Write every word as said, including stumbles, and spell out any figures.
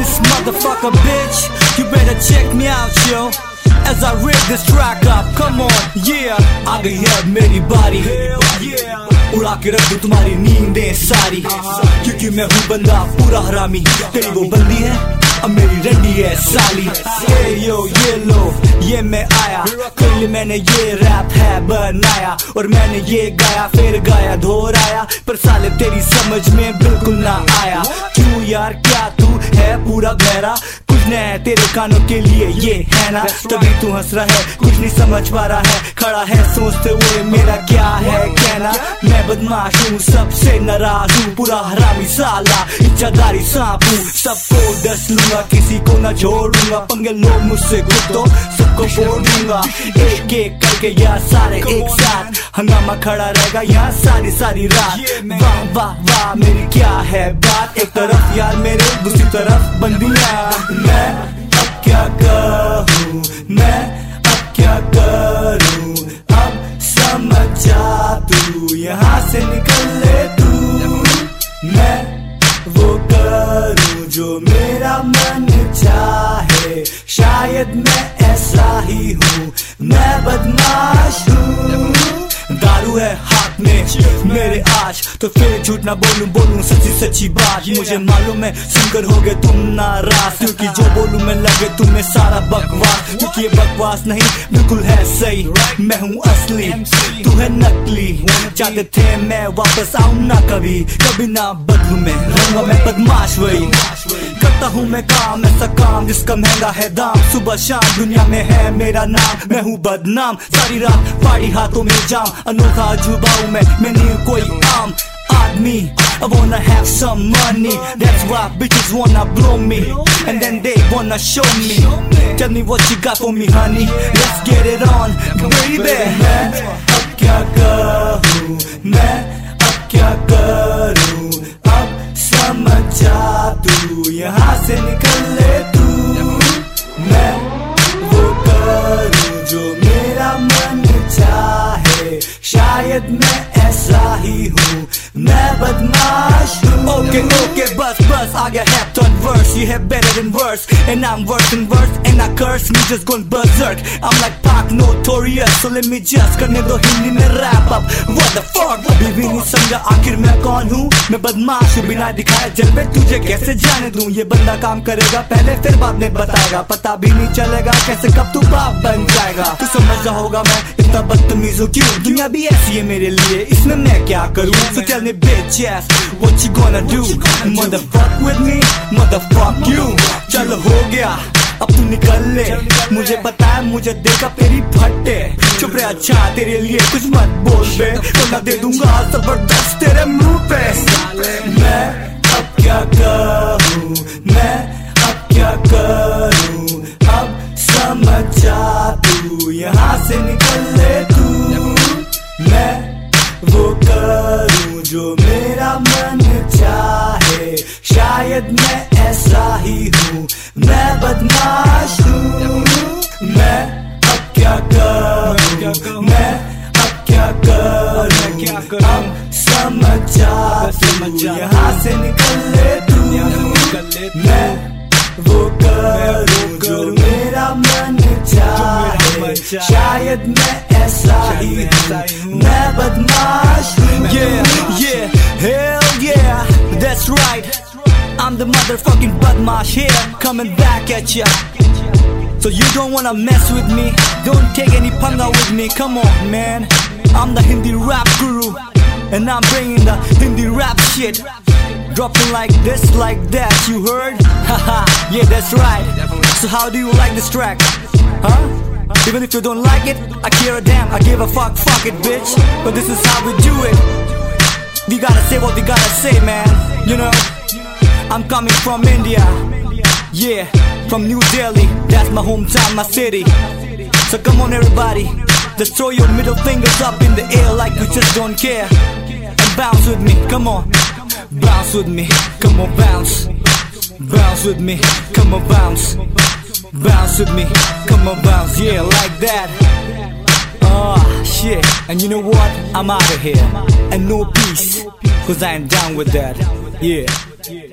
this motherfucker, bitch. You better check me out, yo, as I rip this track up. Come on, yeah. आ गई है मेरी बारी, उड़ा के रख दूं तुम्हारी नींदें सारी, क्योंकि मैं हूँ बंदा पूरा हरामी। तेरी वो बंदी है, अब मेरी रंडी है साली। ये यो ये लो ये मैं आया, कल मैंने ये रैप है बनाया, और मैंने ये गाया फिर गाया दोहराया, पर साले तेरी समझ में बिल्कुल ना आया। क्यों यार क्या तू है पूरा गहरा, कुछ न है तेरे कानों के लिए ये है ना, तभी तू हंस रहा है कुछ नहीं समझ पा रहा है, खड़ा है सोचते हुए मेरा क्या है कहना। मैं बदमाश हूँ सबसे नाराज हूँ, पूरा हरामी साला इच्छाधारी सांप हूँ, सबको डस लूंगा किसी को न छोड़ूंगा, पंगे लोग मुझसे कुत्तों सबको फोड़ दूंगा। एक एक करके यार सारे एक साथ, हंगामा खड़ा रहेगा यहाँ सारी सारी रात। वाह वाह वाह मेरी क्या है बात, एक तरफ यार मेरे दूसरी तरफ बंदियां। मैं अब क्या कहूँ, मैं अब क्या करूँ, अब समझ जा तू यहाँ से निकल ले तू। मैं वो करूँ जो मेरा मन चाहे, शायद मैं ऐसा ही हूँ, मैं बदमाश हूँ। दारू है हाथ में मेरे आज, तो फिर झूठ ना बोलूं बोलूं सच्ची सच्ची बात। मुझे मालूम है सुनकर हो गए तुम नाराज, क्योंकि जो बोलूं मैं लगे तुम्हें सारा बकवास, क्योंकि ये बकवास नहीं बिल्कुल है सही। मैं हूँ असली तू है नकली, चाहते थे मैं वापस आऊं ना कभी, कभी ना बदलूं मैं रहूंगा मैं बदमाश वही। करता हूँ मैं काम ऐसा काम जिसका महंगा है दाम, सुबह शाम दुनिया में है मेरा नाम, मैं हूँ बदनाम सारी रात पाड़ी हाथों में जाम। अनोखा अजूबा हूँ मैं, मैं नहीं कोई आम आदमी। I wanna have some money, that's why bitches wanna blow me, and then they wanna show me. Tell me what you got for me honey, let's get it on baby। मैं अब क्या कहूँ, मैं अब क्या करूँ, अब समझ जा तू यहाँ से निकल ले तू। मैं वो करूँ जो मेरा मन चाहे, शायद मैं ऐसा ही हूँ, मैं बदमाश हूँ। Okay, okay, बस बस आ गया है third verse, you have better than worse, and I'm worse than worse, and I curse me just gone berserk। I'm like Pac notorious, so let me just करने दो हिंदी में rap up। What the fuck, अभी भी नहीं समझा आखिर मैं कौन हूँ, मैं बदमाश हूँ बिना दिखाए जलवे, तुझे कैसे जाने दूँ। ये बंदा काम करेगा पहले फिर बाद में बताएगा, पता भी नहीं चलेगा कैसे कब तू बाप बन जाएगा। तू समझ रहा होगा मैं इतना बदतमीज हूँ क्यों, दुनिया भी ऐसी है मेरे लिए, इसमें मैं क्या करूँ। So tell me bitch ass, what you gonna do, motherfuck with me, motherfuck you। चलो हो गया अब तू निकल ले, मुझे पता है मुझे देखा तेरी फटे, चुप रहे अच्छा तेरे लिए कुछ मत बोल बे, वरना दे दूंगा जबरदस्त तेरे मुंह पे। मैं अब क्या कहूँ, मैं अब क्या करूँ, अब समझ जा तू यहाँ से निकल ले तू। मैं वो करूँ जो मेरा मन चाहे, शायद मैं ऐसा ही हूँ, मैं बदमाश हूँ। मैं अब क्या करूँ, मैं अब क्या करूँ, अब समझ जा तू यहाँ से निकल ले तू। मैं वो करूँ जो मेरा मन चाहे, शायद मैं ऐसा ही हूँ, मैं बदमाश हूँ। Yeah, yeah, hell yeah, that's right, I'm the motherfucking badmash here, coming back at ya. So you don't wanna mess with me, don't take any panga with me, come on man. I'm the Hindi rap guru, and I'm bringing the Hindi rap shit, dropping like this, like that, you heard? Haha, yeah that's right. So how do you like this track, huh? Even if you don't like it, I care a damn, I give a fuck, fuck it bitch. But this is how we do it, we gotta say what we gotta say man, you know. I'm coming from India, yeah, from New Delhi, that's my hometown, my city. So come on everybody, just throw your middle fingers up in the air like you just don't care, and bounce with me, come on. Bounce with me, come on bounce. Bounce with me, come on bounce. Bounce with me, come on bounce, yeah like that. Oh shit, and you know what, I'm out of here, and no peace, cause I ain't down with that, yeah.